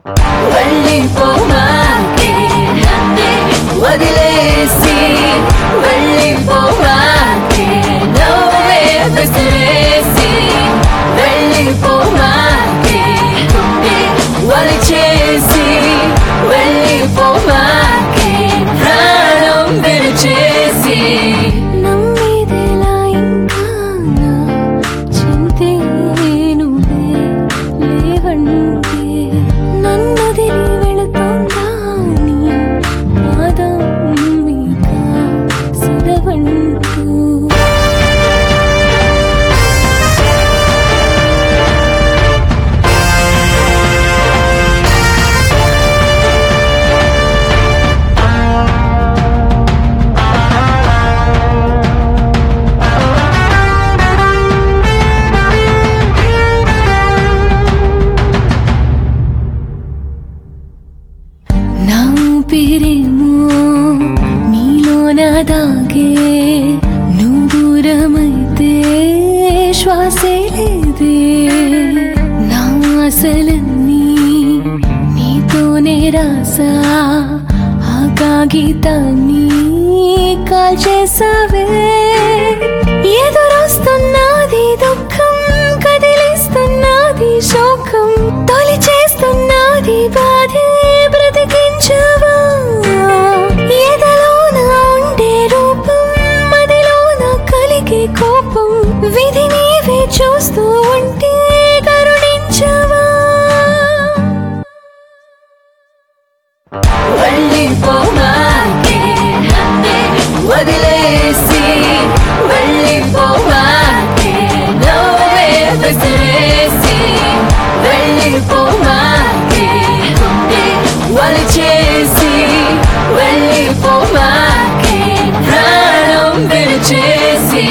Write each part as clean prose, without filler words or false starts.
వెళ్ళిపోమాకే నన్నే వదిలేసి వెళ్ళిపోమాకే నవ్వే విసిరేసి వెళ్ళిపోమాకే గుండె వలిచేసి వెళ్ళిపోమాకే ప్రాణం విడిచేసి పేరేమో నీలోన దాగే నువ్వు దూరమైతే శ్వాసే లేదే నా ఆశలన్నీ నీతోనే రాసా ఆ కాగితాన్ని కాల్చేసావే ఎదురొస్తున్నది దుఃఖం కదిలిస్తున్నది శోకం తొలి చేస్తున్నది బాధే బ్రతికించవా ఎదలోన ఉండే రూపం మదిలోన కలిగే కోపం విధి నీవే చూస్తూ ఉంటే కరుణించవా వెళ్ళిపోమాకే నన్నే వదిలేసి వెళ్ళిపోమాకే నవ్వే విసిరేసి వెళ్ళిపోమాకే గుండె వలిచేసి వెళ్ళిపోమాకే ప్రాణం విడిచేసి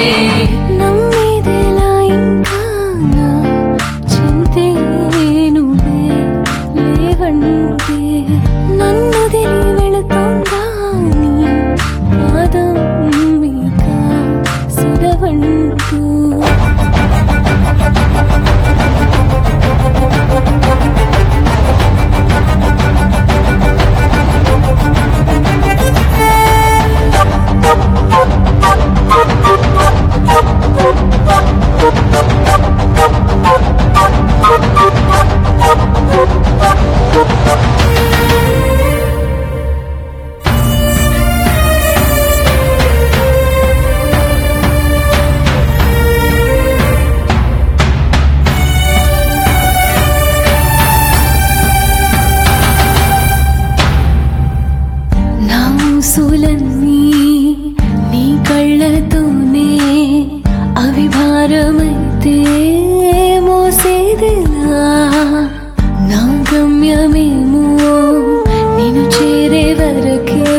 సులన్నీ నీ కళ్ళతోనే అవి భారమైతే మోసేదిలా నా గమ్యమేమో నేను చేరే వరకే